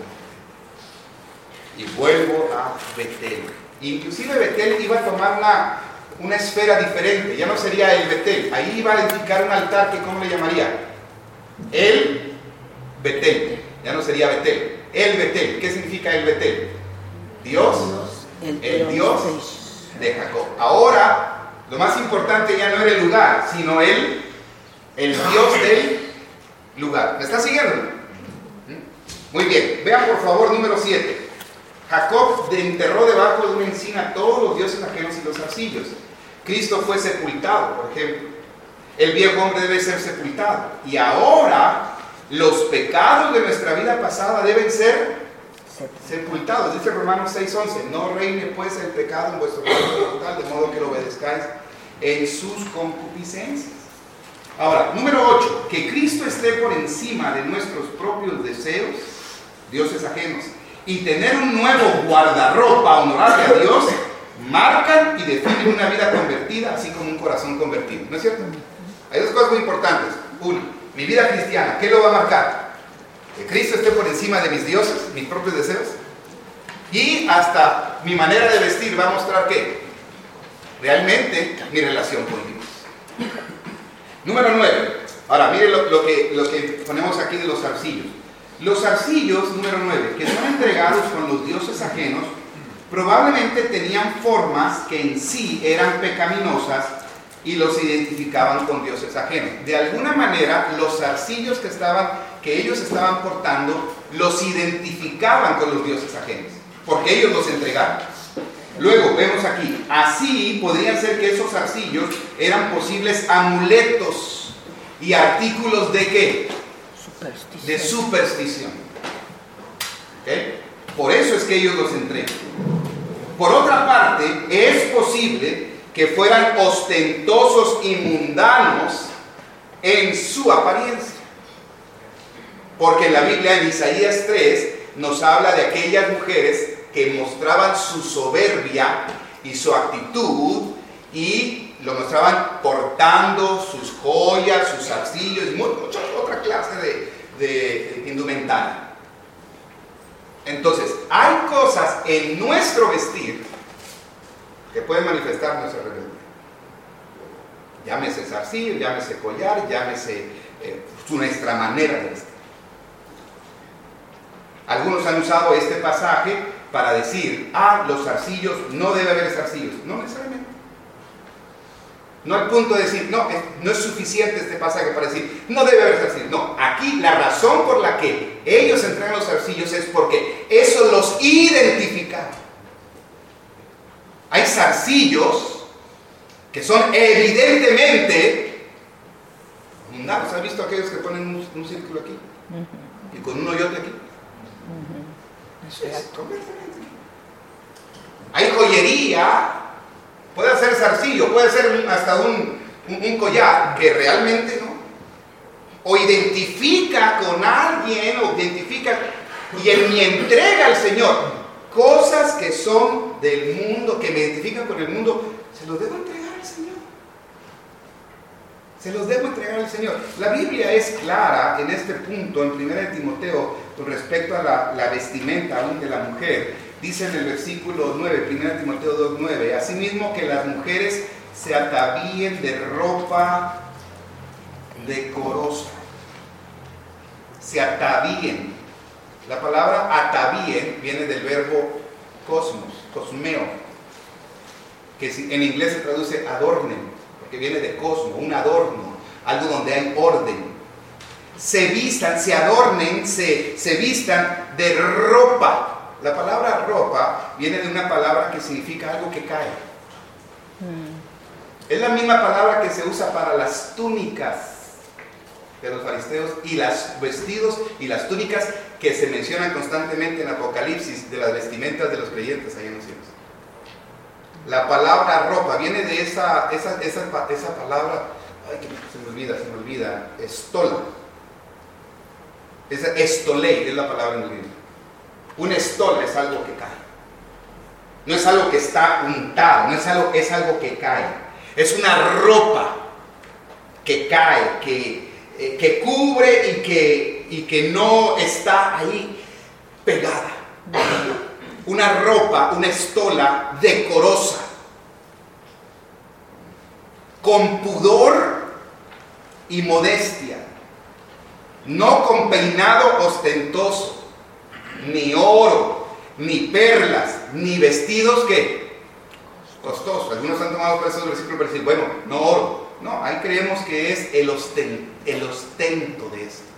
Y vuelvo a Betel. Inclusive Betel iba a tomar una esfera diferente, ya no sería el Betel, ahí iba a edificar un altar que ¿cómo le llamaría? El Betel, ya no sería Betel, el Betel. ¿Qué significa el Betel? Dios, el Dios de Jacob. Ahora, lo más importante ya no era el lugar, sino el Dios del lugar. ¿Me está siguiendo? Muy bien, vean por favor número 7. Jacob enterró debajo de una encina todos los dioses ajenos y los zarcillos. Cristo fue sepultado, por ejemplo. El viejo hombre debe ser sepultado. Y ahora los pecados de nuestra vida pasada deben ser sepultados. Dice Romanos 6:11, no reine pues el pecado en vuestro cuerpo mortal, de modo que lo obedezcáis en sus concupiscencias. Ahora, número 8, que Cristo esté por encima de nuestros propios deseos, dioses ajenos, y tener un nuevo guardarropa honorable a Dios, marcan y definen una vida convertida, así como un corazón convertido. ¿No es cierto? Hay 2 cosas muy importantes. Una, mi vida cristiana, ¿qué lo va a marcar? Que Cristo esté por encima de mis dioses, mis propios deseos. Y hasta mi manera de vestir va a mostrar ¿qué? Realmente mi relación con Dios. Número 9. Ahora, mire lo que ponemos aquí de los zarcillos. Los zarcillos, número 9, que son entregados con los dioses ajenos, probablemente tenían formas que en sí eran pecaminosas y los identificaban con dioses ajenos. De alguna manera, los zarcillos que ellos estaban portando, los identificaban con los dioses ajenos, porque ellos los entregaron. Luego, vemos aquí, así podrían ser que esos zarcillos eran posibles amuletos y artículos de ¿qué? De superstición. ¿Okay? Por eso es que ellos los entregan. Por otra parte, es posible que fueran ostentosos y mundanos en su apariencia. Porque en la Biblia, en Isaías 3, nos habla de aquellas mujeres que mostraban su soberbia y su actitud y lo mostraban portando sus joyas, sus zarcillos y mucha otra clase de indumentaria. Entonces, hay cosas en nuestro vestir que pueden manifestar nuestra rebeldía. Llámese zarcillo, llámese collar, llámese nuestra manera de vestir. Algunos han usado este pasaje para decir, los zarcillos, no debe haber zarcillos. No necesariamente. No al punto de decir, no es suficiente este pasaje para decir, no debe haber zarcillos. No, aquí la razón por la que ellos entregan los zarcillos es porque eso los identifica. Hay zarcillos que son evidentemente mundanos. ¿Has visto aquellos que ponen un círculo aquí? Y con un hoyote aquí. Eso es completamente. Hay joyería puede ser zarcillo, puede ser hasta un collar, que realmente no. O identifica con alguien, o identifica y en mi entrega al Señor, cosas que son del mundo, que me identifican con el mundo, se los debo entregar al Señor. Se los debo entregar al Señor. La Biblia es clara en este punto, en 1 Timoteo, con respecto a la vestimenta aún de la mujer. Dice en el versículo 9, 1 Timoteo 2:9, asimismo que las mujeres se atavíen de ropa decorosa. Se atavíen. La palabra atavíen viene del verbo cosmos, cosmeo, que en inglés se traduce adornen, porque viene de cosmo, un adorno, algo donde hay orden. Se vistan, se adornen, se vistan de ropa. La palabra ropa viene de una palabra que significa algo que cae. Es la misma palabra que se usa para las túnicas de los fariseos y los vestidos y las túnicas que se mencionan constantemente en Apocalipsis, de las vestimentas de los creyentes allá en los cielos. La palabra ropa viene de esa palabra, ay, que se me olvida, estola. Estolei es la palabra en el griego. Un estola es algo que cae. No es algo que está untado, es algo que cae. Es una ropa que cae, que cubre y que no está ahí pegada. Una ropa, una estola decorosa, con pudor y modestia, no con peinado ostentoso, ni oro, ni perlas, ni vestidos que costosos. Algunos han tomado por esos versículos para decir, bueno, no oro. No, ahí creemos que es el ostento de esto.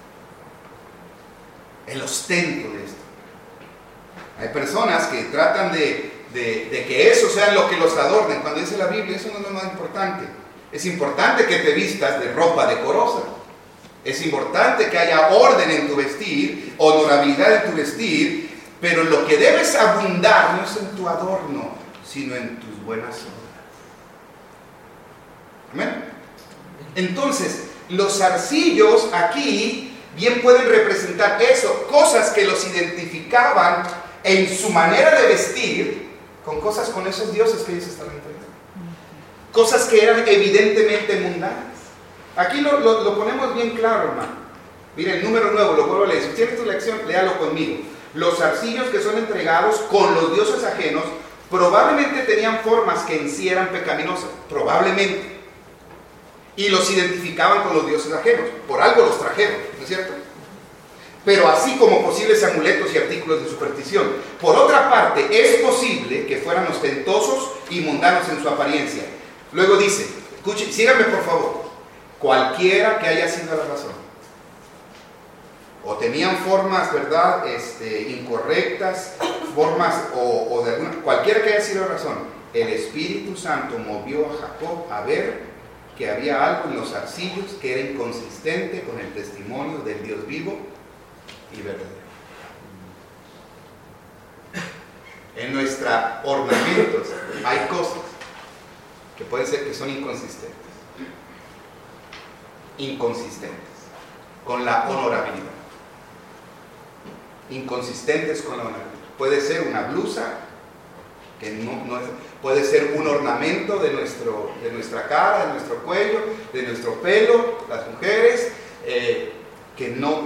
El ostento de esto. Hay personas que tratan de que eso sea lo que los adornen. Cuando dice la Biblia, eso no es lo más importante. Es importante que te vistas de ropa decorosa. Es importante que haya orden en tu vestir, honorabilidad en tu vestir, pero lo que debes abundar no es en tu adorno, sino en tus buenas obras. Amén. Entonces, los zarcillos aquí bien pueden representar eso, cosas que los identificaban en su manera de vestir con esos dioses que ellos estaban entregando. Cosas que eran evidentemente mundanas. Aquí lo ponemos bien claro, hermano. Miren, el número 9, lo vuelvo a leer. Si tienes tu lección, léalo conmigo. Los zarcillos que son entregados con los dioses ajenos probablemente tenían formas que en sí eran pecaminosas. Probablemente. Y los identificaban con los dioses ajenos. Por algo los trajeron, ¿no es cierto? Pero así como posibles amuletos y artículos de superstición. Por otra parte, es posible que fueran ostentosos y mundanos en su apariencia. Luego dice, escuchen, síganme por favor. Cualquiera que haya sido la razón. O tenían formas, ¿verdad? Incorrectas, formas o de alguna, cualquiera que haya sido la razón. El Espíritu Santo movió a Jacob a ver que había algo en los zarcillos que era inconsistente con el testimonio del Dios vivo y verdadero. En nuestra ornamentos hay cosas que pueden ser que son inconsistentes con la honorabilidad. Inconsistentes con la honorabilidad. Puede ser una blusa que no es, puede ser un ornamento de nuestra cara, de nuestro cuello, de nuestro pelo, las mujeres, que no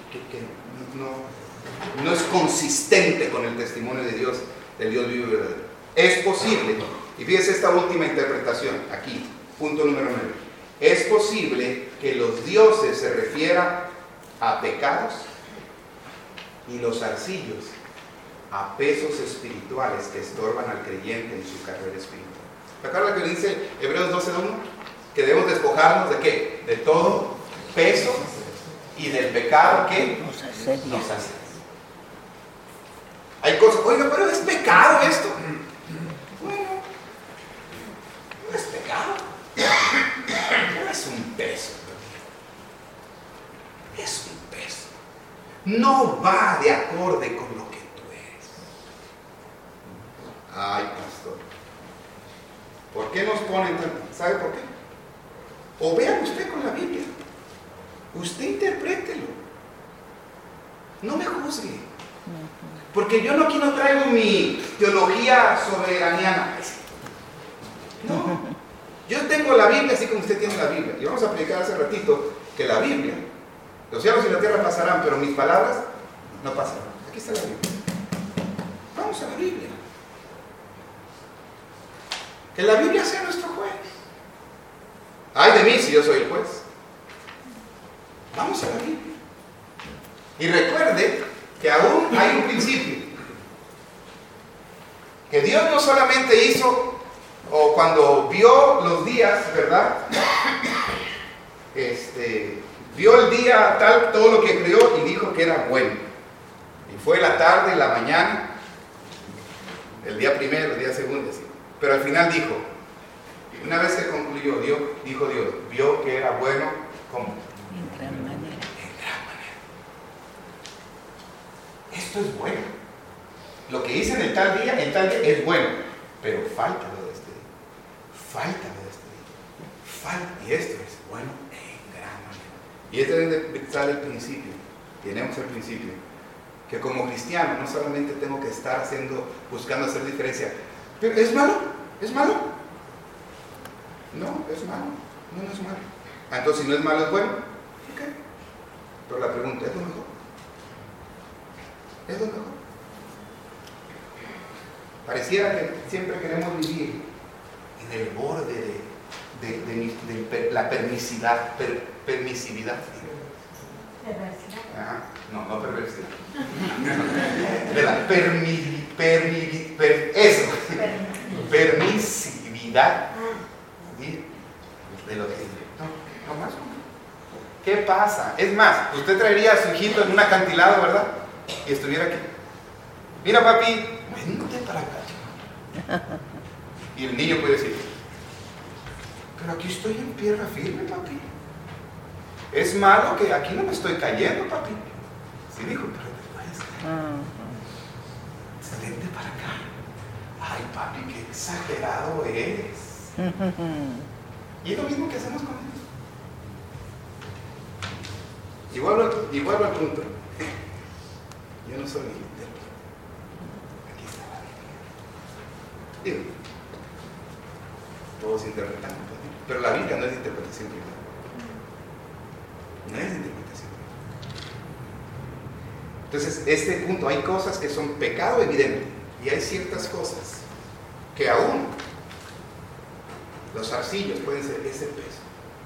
es consistente con el testimonio de Dios, del Dios vivo y verdadero. Es posible, y fíjese esta última interpretación, aquí, punto número 9. Es posible que los dioses se refieran a pecados y los zarcillos a pesos espirituales que estorban al creyente en su carrera espiritual. ¿Se acuerdan que dice Hebreos 12:1? Que debemos despojarnos de ¿qué? De todo peso y del pecado que nos hace. Hay cosas, oiga, pero es pecado esto. Bueno, no es pecado. No es un peso. Es un peso. No va de acorde con lo que tú eres. Ay, pastor. ¿Por qué nos ponen tanto? ¿Sabe por qué? O vean usted con la Biblia. Usted interprételo. No me juzgue. Porque yo aquí no traigo mi teología soberaniana. No. Yo tengo la Biblia así como usted tiene la Biblia. Y vamos a explicar hace ratito que la Biblia, los cielos y la tierra pasarán, pero mis palabras no pasarán. Aquí está la Biblia. Vamos a la Biblia. Que la Biblia sea nuestro juez. Ay de mí si yo soy el juez. Vamos a la Biblia. Y recuerde que aún hay un principio. Que Dios no solamente hizo, o cuando vio los días, ¿verdad? Vio el día tal, todo lo que creó y dijo que era bueno. Y fue la tarde, la mañana, el día primero, el día segundo, así. Pero al final dijo, una vez que concluyó, dijo Dios, vio que era bueno, ¿cómo?
En gran manera.
En gran manera. Esto es bueno. Lo que hice en tal día es bueno, pero falta lo de este día. Falta lo de este día. Falta. Y esto es bueno en gran manera. Y este es donde sale el principio. Tenemos el principio. Que como cristiano no solamente tengo que estar buscando hacer diferencia. Pero ¿es malo? ¿Es malo? No, es malo. No es malo. Entonces, si no es malo, es bueno. Ok. Pero la pregunta, ¿es lo mejor? ¿Es lo mejor? Pareciera que siempre queremos vivir en el borde de la permisividad. Perversidad. Ajá. No perversidad. De la permisividad. ¿Sí? De lo que no más. ¿Qué pasa? Es más, usted traería a su hijito en un acantilado, ¿verdad? Y estuviera aquí. Mira, papi, vente para acá. Y el niño puede decir, pero aquí estoy en tierra firme, papi. Es malo que aquí no me estoy cayendo, papi. Sí, dijo, pero después. Vente para acá. Ay, papi, qué exagerado eres. Y es lo mismo que hacemos con ellos. Y vuelvo al punto. Yo no soy intérprete. Aquí está la Biblia. Digo, todos interpretamos, pero la Biblia no es de interpretación privada. No es de interpretación privada. Entonces, este punto, hay cosas que son pecado evidente y hay ciertas cosas que aún los arcillos pueden ser ese peso.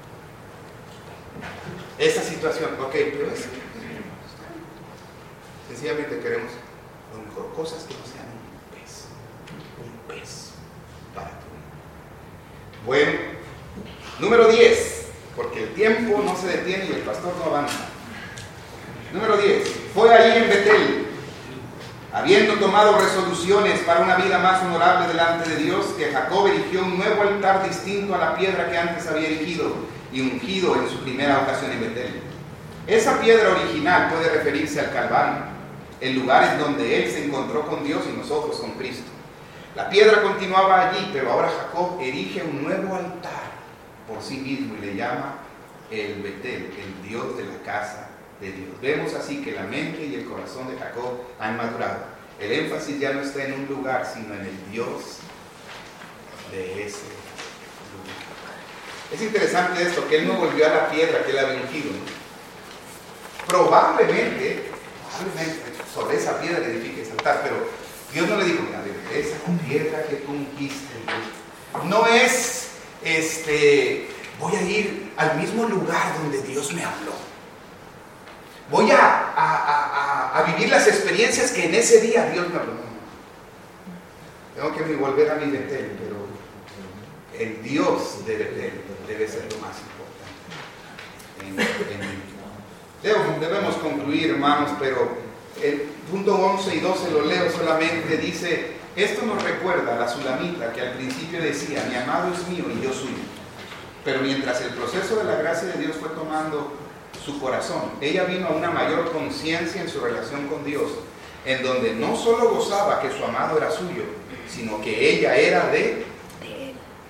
Esa situación, ok, pero es sencillamente queremos a lo mejor cosas que no sean un peso para tu vida. Bueno, número 10, porque el tiempo no se detiene y el pastor no avanza. Número 10, fue allí en Betel, habiendo tomado resoluciones para una vida más honorable delante de Dios, que Jacob erigió un nuevo altar distinto a la piedra que antes había erigido y ungido en su primera ocasión en Betel. Esa piedra original puede referirse al Calvario, el lugar en donde él se encontró con Dios y nosotros con Cristo. La piedra continuaba allí, pero ahora Jacob erige un nuevo altar por sí mismo y le llama el Betel, el Dios de la casa de Dios. Vemos así que la mente y el corazón de Jacob han madurado. El énfasis ya no está en un lugar, sino en el Dios de ese lugar. Es interesante esto, que él no volvió a la piedra que él había ungido, ¿no? Probablemente sobre esa piedra edifique ese altar, pero Dios no le dijo, mira, esa piedra que tú ungiste no es, voy a ir al mismo lugar donde Dios me habló. Voy a vivir las experiencias que en ese día Dios me habló. Tengo que volver a mi Betel, pero el Dios de Betel debe ser lo más importante. Debemos concluir, hermanos, pero el punto 11 y 12 lo leo solamente. Dice, esto nos recuerda a la Sulamita que al principio decía, mi amado es mío y yo suyo. Pero mientras el proceso de la gracia de Dios fue tomando su corazón, ella vino a una mayor conciencia en su relación con Dios, en donde no solo gozaba que su amado era suyo, sino que ella era de él.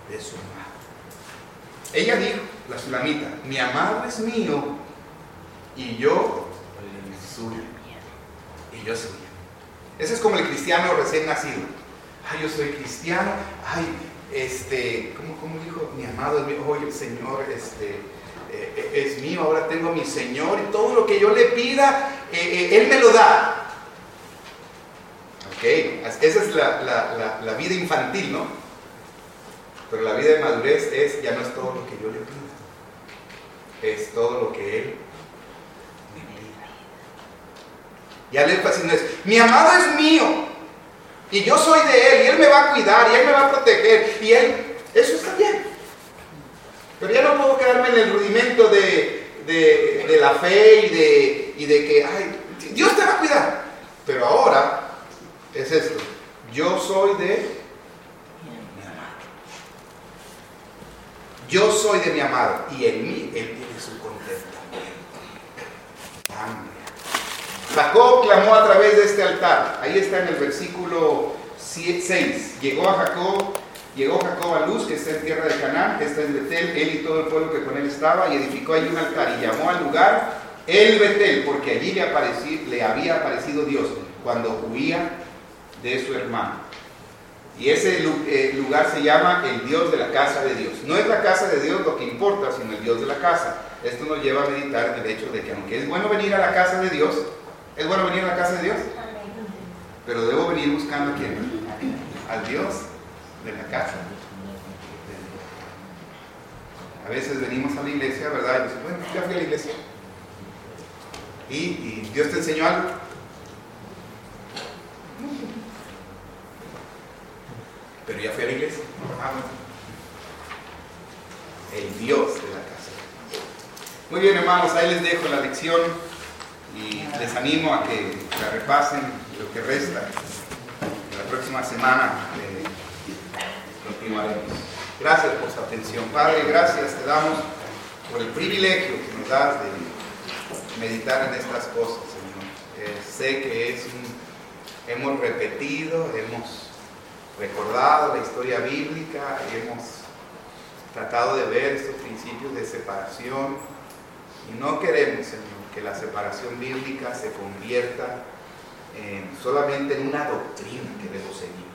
de su amado. Ella dijo, la sulamita, mi amado es mío y yo suyo. Y yo suyo. Ese es como el cristiano recién nacido. Ay, yo soy cristiano. Ay, ¿cómo dijo? Mi amado es mío. Oye, el Señor es mío. Ahora tengo a mi Señor y todo lo que yo le pida, Él me lo da. Ok, esa es la vida infantil, ¿no? Pero la vida de madurez ya no es todo lo que yo le pido, es todo lo que Él me pida. Ya el énfasis no es, mi amado es mío, y yo soy de Él, y Él me va a cuidar, y Él me va a proteger, y Él, eso está bien. Pero ya no puedo quedarme en el rudimento de la fe y de que, ay, Dios te va a cuidar. Pero ahora es esto, yo soy de mi amado. Yo soy de mi amado y en mí Él tiene su contentamiento. Cambia. Jacob clamó a través de este altar. Ahí está en el versículo 6. Llegó Jacob a Luz, que está en tierra de Canaán, que está en Betel, él y todo el pueblo que con él estaba, y edificó allí un altar y llamó al lugar el Betel, porque allí le había aparecido Dios cuando huía de su hermano. Y ese lugar se llama el Dios de la casa de Dios. No es la casa de Dios lo que importa, sino el Dios de la casa. Esto nos lleva a meditar en el hecho de que aunque es bueno venir a la casa de Dios, ¿es bueno venir a la casa de Dios? Pero debo venir buscando ¿a quién? Al Dios de la casa. A veces venimos a la iglesia, ¿verdad? Y dicen, bueno, ya fui a la iglesia. ¿Y Dios te enseñó algo? Pero ya fui a la iglesia. El Dios de la casa. Muy bien, hermanos, ahí les dejo la lección y les animo a que la repasen lo que resta. La próxima semana continuaremos. Gracias por su atención. Padre, gracias te damos por el privilegio que nos das de meditar en estas cosas, Señor. Sé que hemos repetido, hemos recordado la historia bíblica, hemos tratado de ver estos principios de separación y no queremos, Señor, que la separación bíblica se convierta solamente en una doctrina que debo seguir,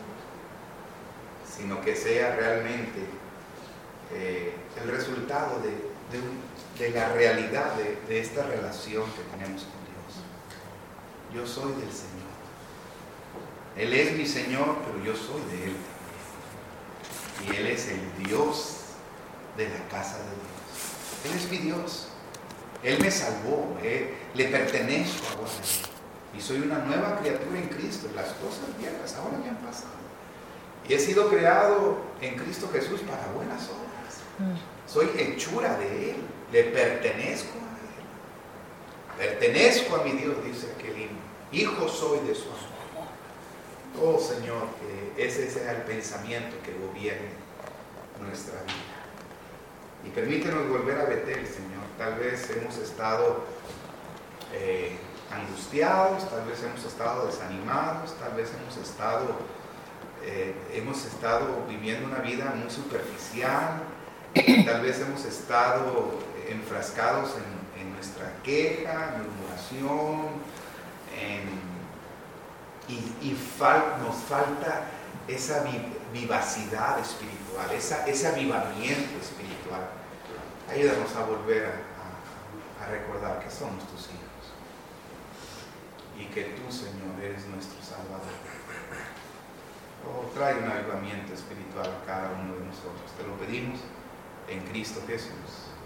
sino que sea realmente el resultado de la realidad de esta relación que tenemos con Dios. Yo soy del Señor. Él es mi Señor, pero yo soy de Él también. Y Él es el Dios de la casa de Dios. Él es mi Dios. Él me salvó. Le pertenezco ahora a Él. Y soy una nueva criatura en Cristo. Las cosas viejas ahora ya han pasado. Y he sido creado en Cristo Jesús para buenas obras. Soy hechura de Él. Le pertenezco a Él. Pertenezco a mi Dios, dice aquel himno. Hijo soy de su amor. Oh Señor, que ese sea el pensamiento que gobierne nuestra vida. Y permítenos volver a Betel, Señor. Tal vez hemos estado angustiados, tal vez hemos estado desanimados, tal vez hemos estado viviendo una vida muy superficial, tal vez hemos estado enfrascados en nuestra queja, murmuración, nos falta esa vivacidad espiritual, ese avivamiento espiritual. Ayúdanos a volver a recordar que somos tus hijos y que tú, Señor, eres nuestro Salvador. Oh, trae un avivamiento espiritual a cada uno de nosotros. Te lo pedimos en Cristo Jesús.